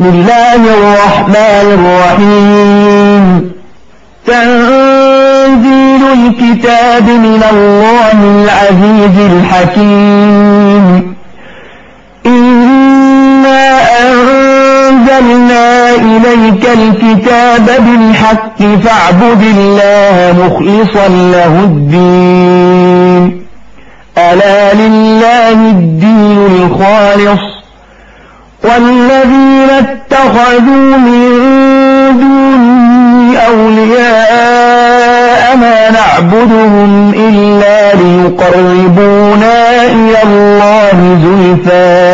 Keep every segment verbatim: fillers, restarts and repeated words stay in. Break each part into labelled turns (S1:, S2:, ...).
S1: بسم الله الرحمن الرحيم تنزيل الكتاب من الله العزيز الحكيم إنا أنزلنا إليك الكتاب بالحق فاعبد الله مخلصا له الدين ألا لله الدين الخالص والذين اتخذوا من دونه أولياء ما نعبدهم إلا ليقربونا إلى الله زلفى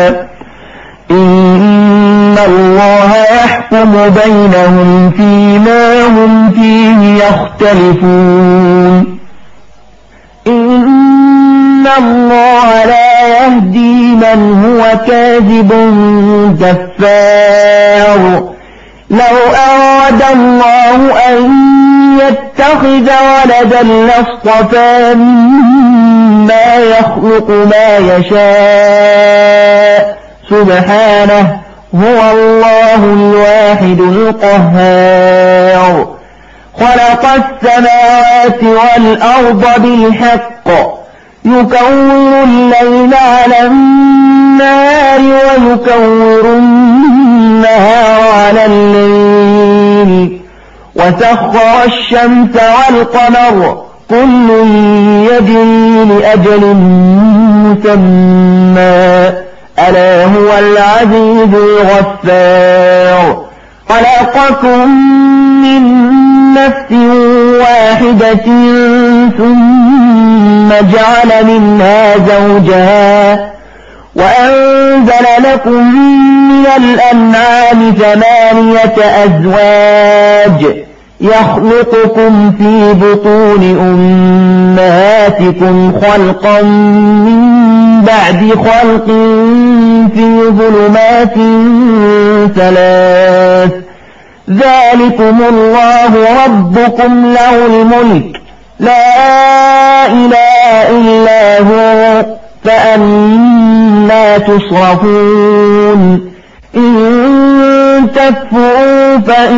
S1: إن الله يحكم بينهم فيما هم فيه يختلفون إن الله لا يهدي من هو كاذب كفار لو أراد الله أن يتخذ ولدا لاصطفى مما يخلق ما يشاء سبحانه هو الله الواحد القهار خلق السماوات والأرض بالحق يكور الليل على النهار ويكور النهار على الليل وسخر الشمس والقمر كل يجري لأجل مسمى ألا هو العزيز الغفار خلقكم من نفس واحدة ثم جعل منها زوجها وأنزل لكم من الأنعام ثمانية أزواج يخلقكم في بطون أمهاتكم خلقا من بعد خلق في ظلمات ثلاث ذلكم الله ربكم له الملك لا إله إلا هو فأنى تصرفون إن تكفروا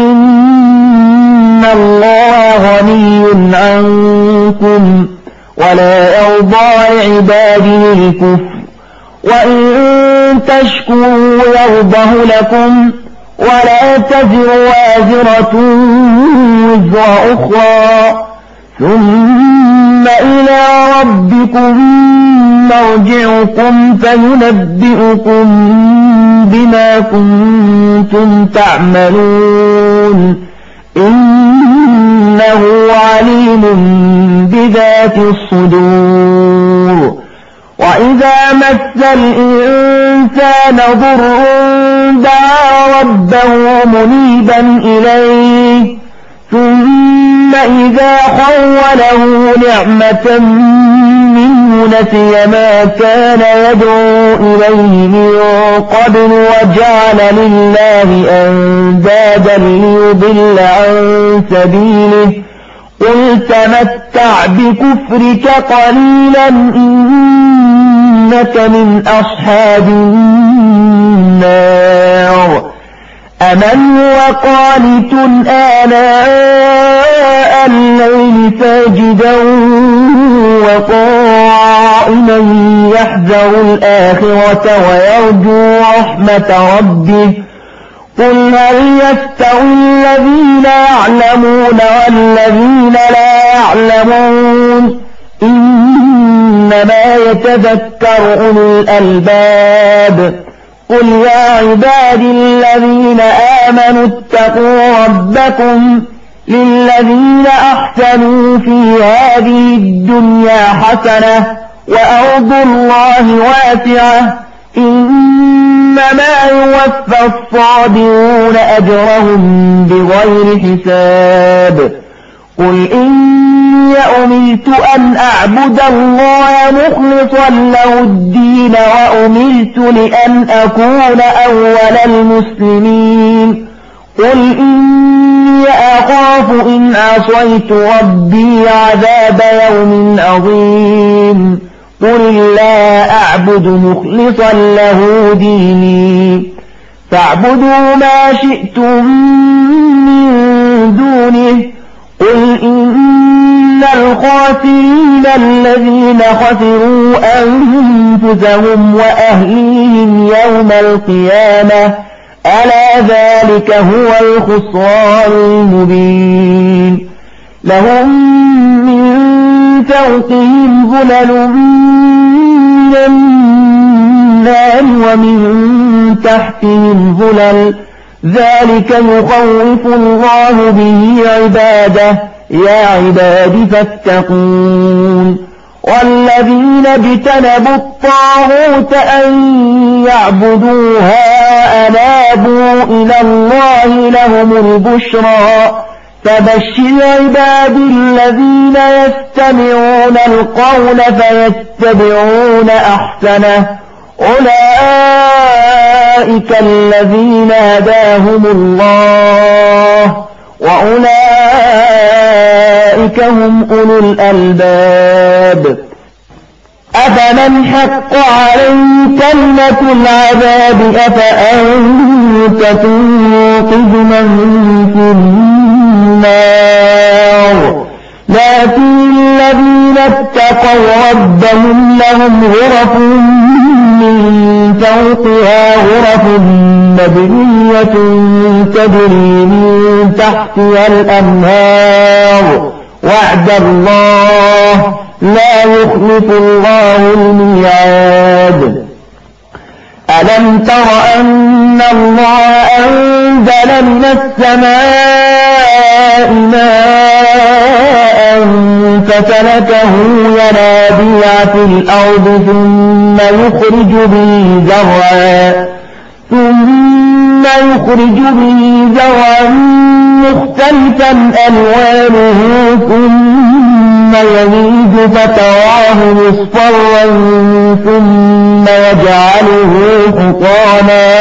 S1: فإن الله غني عنكم ولا يرضى لعباده الكفر وإن تشكروا يرضه لكم ولا تزر وازرة وزر أخرى ثم إلى ربكم مرجعكم فينبئكم بما كنتم تعملون إنه عليم بذات الصدور وإذا مس الإنسان ضر دعا ربه منيبا إليه ثم إذا خوله نعمة منه نسي ما كان يدعو إليه من قبل وجعل لله أندادا ليضل عن سبيله قل تمتع بكفرك قليلا إنك من أصحاب النار أمن هو قانت آلاء الليل ساجدا وقائما يحذر الآخرة ويرجو رحمة ربه قل هل يستوي الذين يعلمون والذين لا يعلمون إنما يتذكر أولو الألباب قل يا عبادي الذين آمنوا اتقوا ربكم للذين أحسنوا في هذه الدنيا حسنة وأرض الله واسعة إنما يوفى الصابرون أجرهم بغير حساب قل إني أمرت أن أعبد الله مخلصا له الدين وأمرت لأن أكون أول المسلمين قل إني أخاف إن عصيت ربي عذاب يوم عظيم قل لا أعبد مخلصا له ديني فاعبدوا ما شئتم من دونه قل إن الخاسرين الذين خسروا أنفسهم وأهليهم يوم القيامة ألا ذلك هو الخسران المبين لهم من فوقهم ظلل من النار ومن تحتهم ظلل ذلك يخوف الله به عباده يا عباد فاتقون والذين اجتنبوا الطاغوت أن يعبدوها وأنابوا إلى الله لهم البشرى فبشر عباد الذين يستمعون القول فيتبعون أحسنه أولئك الذين هداهم الله وأولئك هم أولو الألباب أفمن حق عليه كلمة العذاب أفأنت تنقذ من في النار لكن الذين اتقوا ربهم لهم غرف من فوقها غرف مبنية تجري من تحتها الأنهار وعد الله لا يخلف الله الميعاد ألم تر أن الله أنزل من السماء ماء فسلكه ينابيع في الأرض ثم يخرج به زرعا ثم يخرج به زرعا مختلفا ألوانه ثم يهيج فتراه مصفرا ثم يجعله حطاما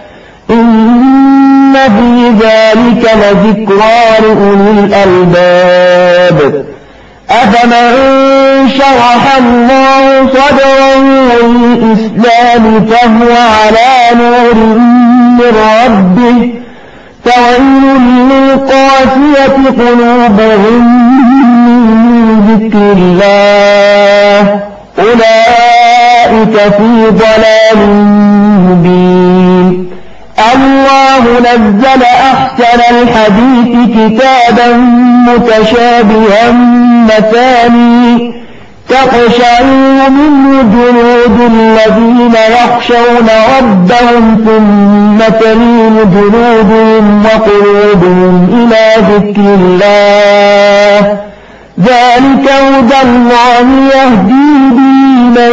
S1: إن في ذلك لذكرى لأولي الألباب أفمن شرح الله صدره للإسلام فهو على نور من ربه فويل للقاسية قلوبهم من ذكر الله أولئك في ضلال مبين الله نزل أحسن الحديث كتابا متشابها مثاني تقشعر منه جلود الذين يخشون ربهم ثم تلين جلودهم وقلوبهم إلى ذكر الله ذلك هدى الله يهدي به من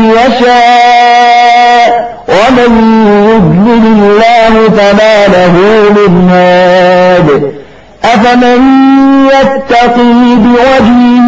S1: يشاء ومن يضلل الله فما له من هاد أفمن يتقي بوجهه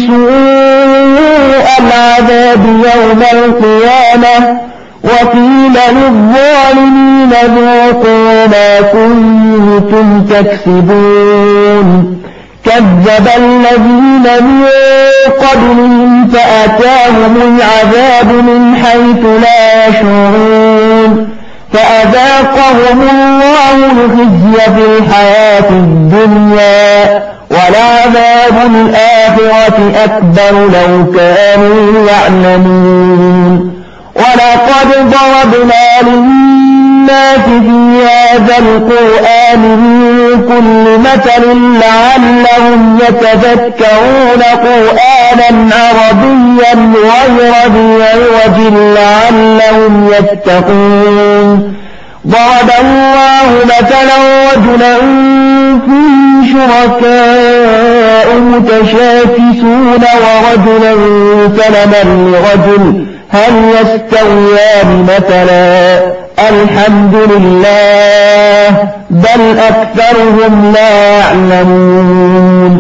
S1: سوء العذاب يوم القيامة وقيل للظالمين ذوقوا ما كنتم تكسبون كذب الذين من قبلهم فأتاهم العذاب من حيث لا يشعرون فأذاقهم الله الخزي في الحياة الدنيا ولعذاب الآخرة أكبر لو كانوا يعلمون ولقد ضربنا للناس في هذا القرآن من كل مثل لعلهم يتذكرون قرآنا عربيا غير ذي عوج لعلهم يتقون ضرب الله مثلا رجلا فيه شركاء متشاكسون ورجلا سلما لرجل هل يستويان مثلا الحمد لله بل أكثرهم لا يعلمون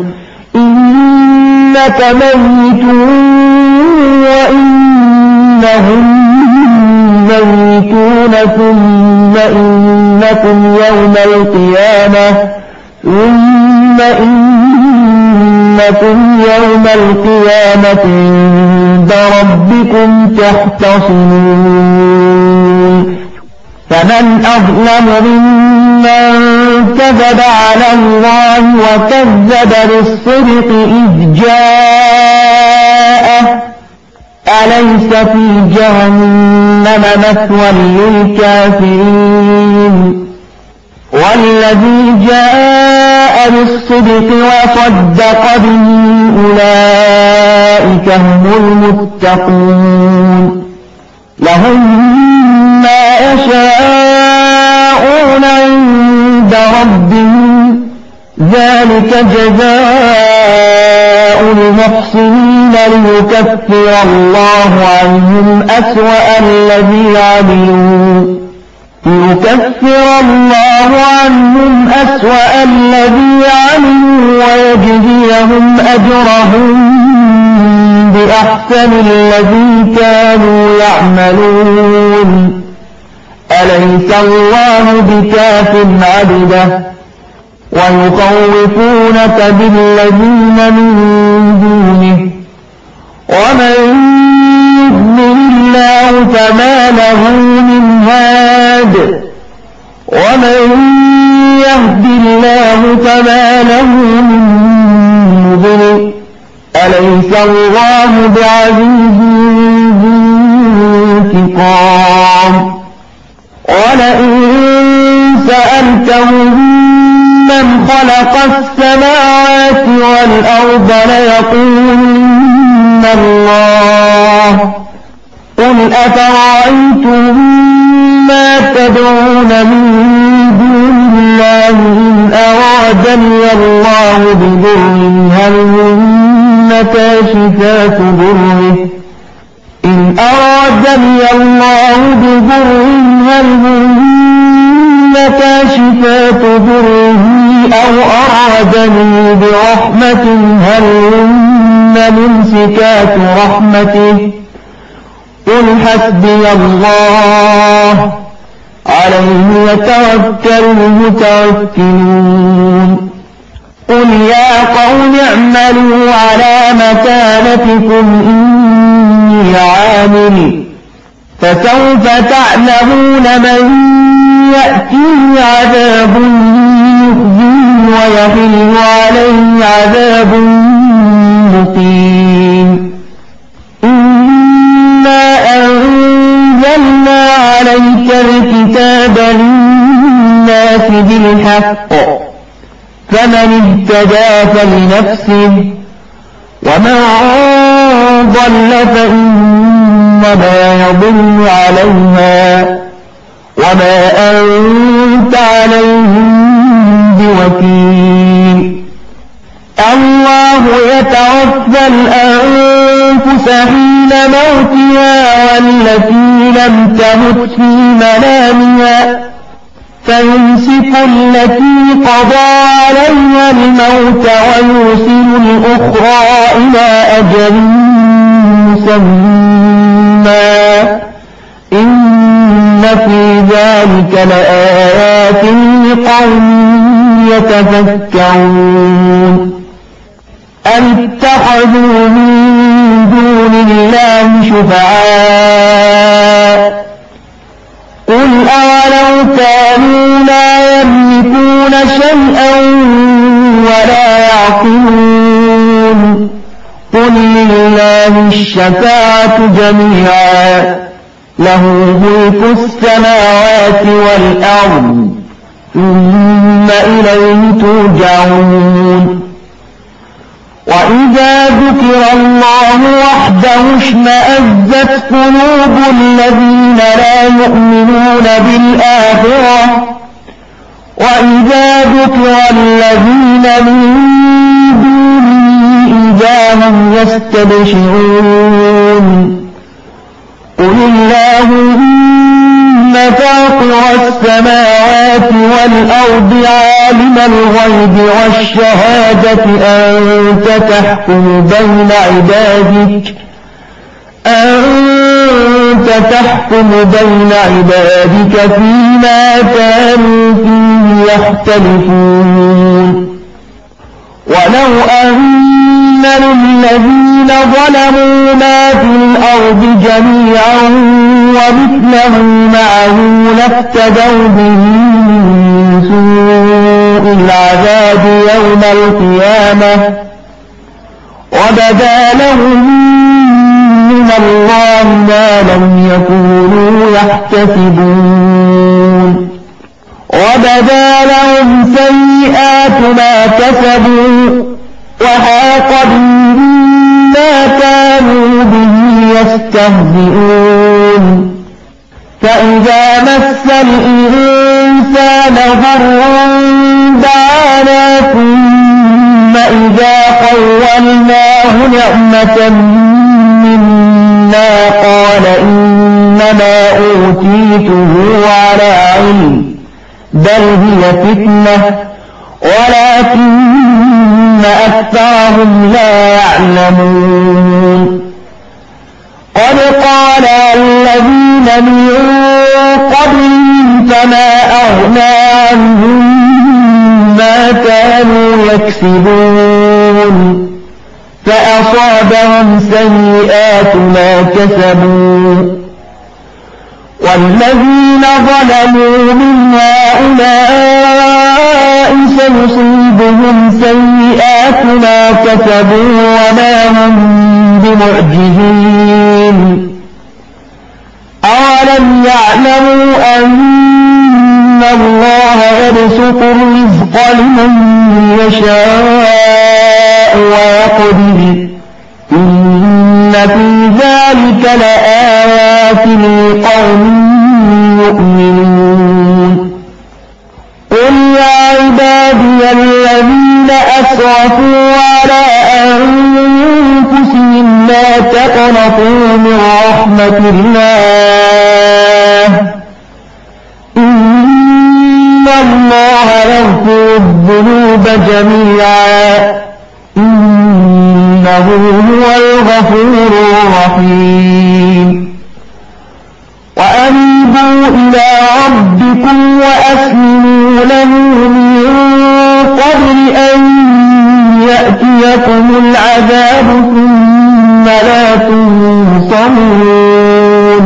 S1: إنك ميت وإنهم ميتون ثم إنكم يوم القيامة ثم إنكم يوم القيامة عند ربكم تختصمون فمن أظلم ممن كذب على الله وكذب بالصدق إذ جاءه أليس في جهنم مثوى للكافرين والذي جاء بالصدق وصدق به أولئك هم المتقون لهم ما يشاءون عند ربهم ذلك جزاء المحسنين ليكفر الله عنهم أسوأ الذي عملوا ليكفر الله عنهم أسوأ الذي عملوا ويجزيهم أجرهم بأحسن الذي كانوا يعملون أليس الله بكاف عبده ويخوفونك بالذين من دونه ومن يضلل الله فما له من هاد ومن يهد الله فما له من مضل أليس الله بعزيز ذي انتقام ولئن سألتهم من خلق السماوات والأرض ليقولن الله قل أفرأيتم ما تدعون من دون الله إن أرادني الله بضر هل هن كاشفات ضره إن أرادني الله بضر هل هن كاشفات ضره أو أرادني برحمة هل هن ممسكات رحمته قل حسبي الله عليه يتوكل المتوكلون قل يا قوم اعملوا على مكانتكم إني عامل فسوف تعلمون من يأتيه عذاب يخزيه ويحل عليه عذاب مقيم إنا أنزلنا عليك الكتاب للناس بالحق فمن اهتدى فلنفسه ومن ضل فإنما يضل عليها وما أنت عليهم بوكيل الله يتوفى الأنفس حين موتها والتي لم تمت في منامها فيمسك التي قضى عليها الموت ويرسل الأخرى إلى أجل مسمى إن في ذلك لآيات لقوم يتفكرون أم اتخذوا من دون الله شفعاء قل أولو كانوا لا يملكون شيئا ولا يعقلون قل لله الشفاعة جميعا له ملك السماوات والأرض ثم إليه ترجعون وإذا ذكر الله وحده اشمأزت قلوب الذين لا يؤمنون بالآخرة وإذا ذكر الذين من دونه إذا هم يستبشرون قل اللهم فاطر السماوات والأرض عالم الغيب والشهادة أنت تحكم بين عبادك أنت تحكم بين عبادك فيما كانوا فيه يختلفون ولو أن للذين ظلموا ما في الأرض جميعا ومثله معه لافتدوا به من سوء العذاب يوم القيامة وبدا لهم من الله ما لم يكونوا يحتسبون وبدا لهم سيئات ما كسبوا وحاق بهم ما كانوا به يستهزئون فإذا مس الإنسان ضر دعانا ثم إذا خولناه نعمة منا قال إنما أوتيته على علم بل هي فتنة ولكن أكثرهم لا يعلمون قد قال الذين من قبلهم فما أغنى عنهم ما كانوا يكسبون فأصابهم سيئات ما كسبوا والذين ظلموا من هؤلاء سيصيبهم سيئات ما كسبوا وما هم بمعجزين أولم يعلموا أن الله يبسط الرزق لمن يشاء ويقدر إن في ذلك لآيات لقوم يؤمنون قل يا عبادي الذين أسرفوا على أنفسهم لا تقنطوا من رحمة الله إن الله يغفر الذنوب جميعا إنه هو الغفور الرحيم وأنيبوا إلى ربكم وأسلموا له من قبل أن يأتيكم العذاب ثم لا تنصرون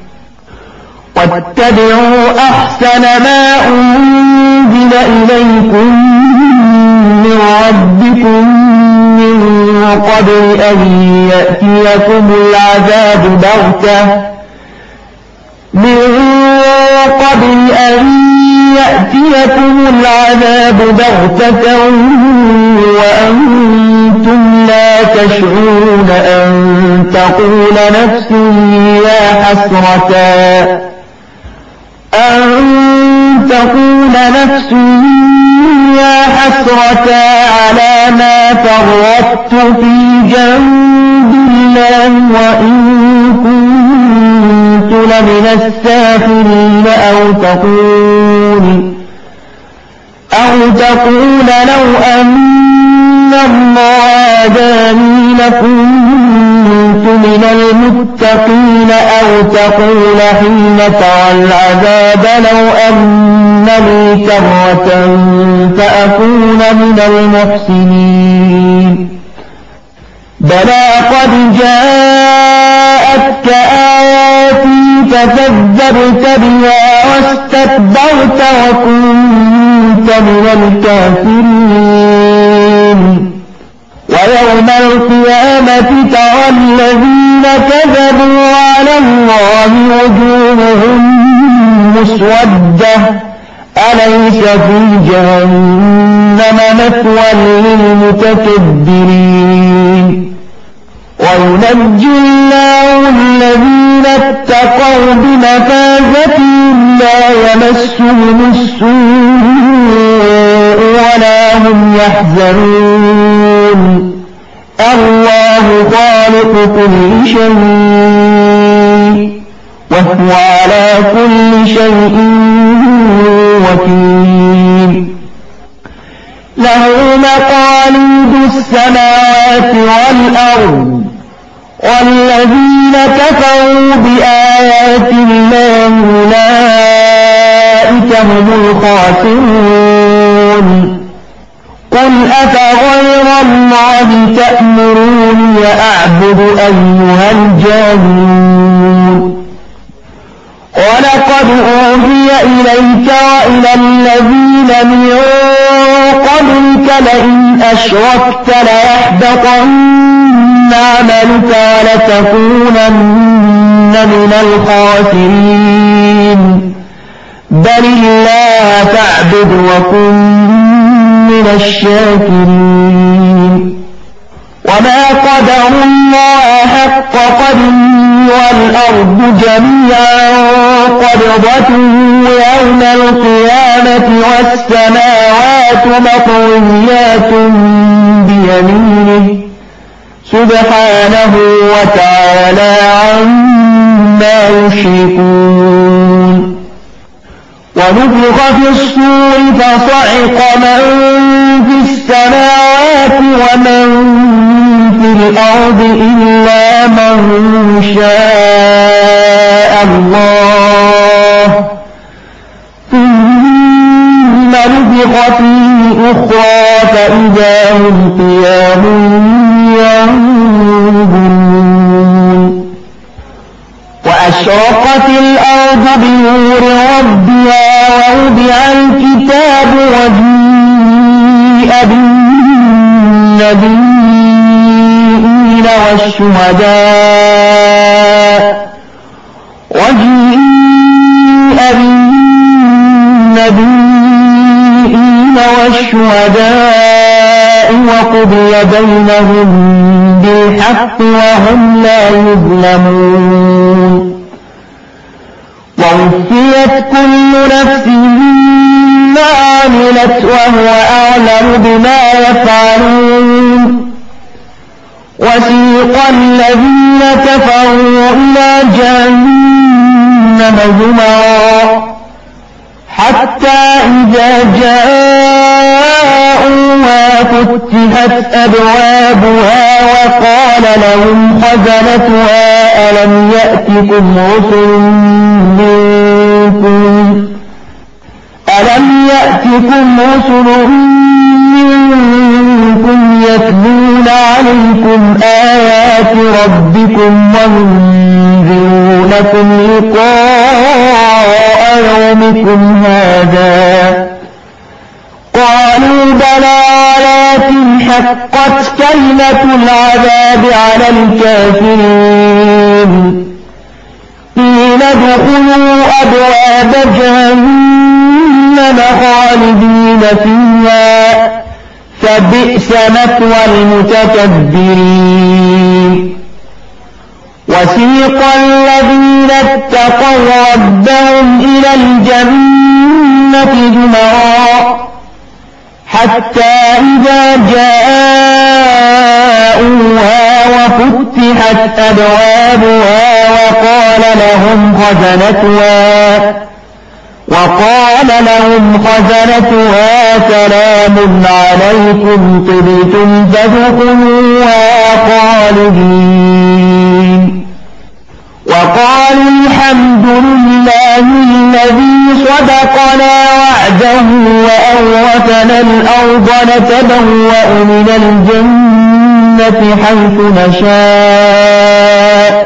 S1: واتبعوا أحسن ما أنزل إليكم من ربكم من قبل أن يأتيكم العذاب بغتة من قبل أن يأتيكم العذاب بغتة وأنتم لا تشعرون أن تقول نفس يا حسرتا أن تقول نفس يا حسرتا على ما فرطت في جنب الله وإن كنت لمن الساخرين أو تقول أو تقول لو أن الله هداني لكنت من المتقين أو تقول حين ترى العذاب لو أن لي كرة فأكون من المحسنين بلى قد جاءتك آياتي فكذبت بها واستكبرت وكنت من الكافرين ويوم القيامة ترى الذين كذبوا على الله وجوههم مسودة أليس في جهنم مثوى للمتكبرين وينجي الله الذين اتقوا بمفازتهم لا يمسهم السوء ولا هم يحزنون الله خالق كل شيء وهو على كل شيء وكيل له مقاليد السماوات والأرض والذين كفروا بآيات الله أولئك هم الخاسرون قل أفغير الله تأمروني أعبد أيها الجاهلون ولقد أوحي إليك وإلى الذين من قبلك لئن أشركت ليحبطن عملك ولتكونن من الخاسرين بل الله فاعبد وكن من الشاكرين وما قدروا الله حق قدره والأرض جميعا قبضته يوم القيامة والسماوات مطويات بيمينه سبحانه وتعالى عما يشركون ونفخ في الصور فصعق من في السماوات ومن في الأرض إلا من شاء الله ثم نفخ فيه أخرى فإذا هم قيام ينظرون وأشرقت الأرض بنور ربها ووضع الكتاب وجيء بالنبيين والشهداء وجيء بالنبيين والشهداء وقضي بينهم بالحق وهم لا يظلمون ووفيت كل نفس ما عملت وهو أعلم بما يفعلون وسيق الذين كفروا إلى جهنم زمرا حتى إذا جاءوها فتحت أبوابها وقال لهم خزنتها ألم يأتكم رسل منكم ألم يأتكم رسل منكم يتلون عليكم آيات ربكم وينذرونكم لقاء يومكم هذا قالوا بلى ولكن حقت كلمة العذاب على الكافرين قيل ادخلوا أبواب جهنم خالدين فيها فبئس مثوى المتكبرين وسيق الذين اتقوا ربهم إلى الجنة زمرا حتى إذا جاءوها وفتحت أبوابها وقال لهم خزنتها وقال لهم خزنتها سلام عليكم طبتم فادخلوها خالدين وقالوا الحمد لله الذي صدقنا وعده وأورثنا الأرض نتبوأ من الجنة حيث نشاء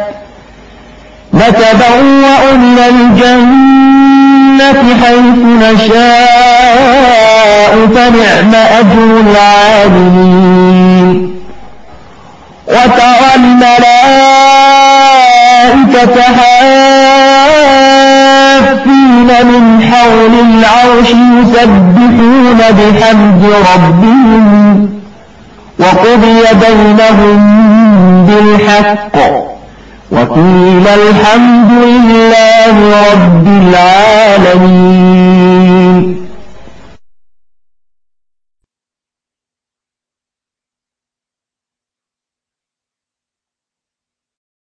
S1: نتبوأ من الجنة حيث نشاء فنعم أجر العاملين وترى الملائكة حافين من حول العرش يسبحون بحمد ربهم وقضي بينهم بالحق وقيل الحمد لله رب العالمين